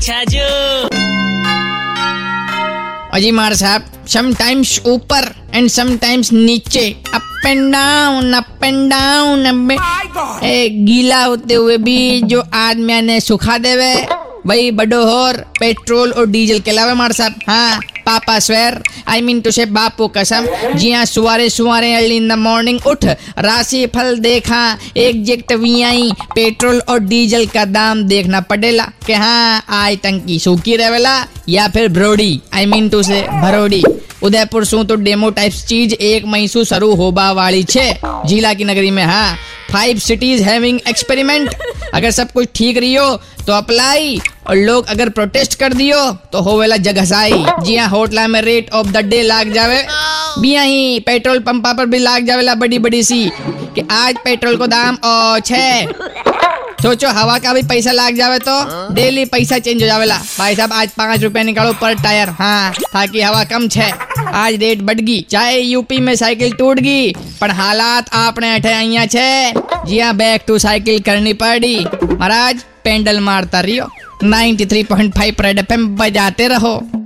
अच्छा जो। अजी मार साहब, समटाइम्स ऊपर एंड समटाइम्स नीचे, अप एंड डाउन। गीला होते हुए भी जो आदमी ने सुखा देवे वही बड़ो होर पेट्रोल और डीजल के अलावा मार साहब। हाँ, पापा स्वेर, आई मीन टू से बापू कसम। जी हाँ, सुवारे अर्ली इन द मॉर्निंग उठ, राशि फल देखा, एग्जैक्ट वीआई पेट्रोल और डीजल का दाम देखना पड़ेला कि हाँ आज टंकी सूखी रहेला या फिर ब्रोडी, आई मीन टू से भरोड़ी। उदयपुर सू तो डेमो टाइप्स चीज 1 मई से शुरू होबा वाली छे जिला की नगरी में। हाँ, 5 cities हैविंग एक्सपेरिमेंट। अगर सब कुछ ठीक रहियो तो अप्लाई, और लोग अगर प्रोटेस्ट कर दियो तो होवेला जगहसाई। जी हाँ, होटला में रेट ऑफ द डे लाग जावे, बिया ही पेट्रोल पंपा पर भी लाग जावेला बड़ी बड़ी सी कि आज पेट्रोल को दाम 6। सोचो हवा का भी पैसा लाग जावे तो डेली पैसा चेंज हो जावेला। भाई साहब आज 5 रुपए निकालो पर टायर। हाँ, ताकि हवा कम छे। आज रेट बढ़ गई, चाहे यूपी में साइकिल टूट गई पर हालात आपने अठे अइया छे। जी हाँ, बैक टू साइकिल करनी पड़ी। महाराज पेंडल मारता रहियो, 93.5 रेड एफएम बजाते रहो।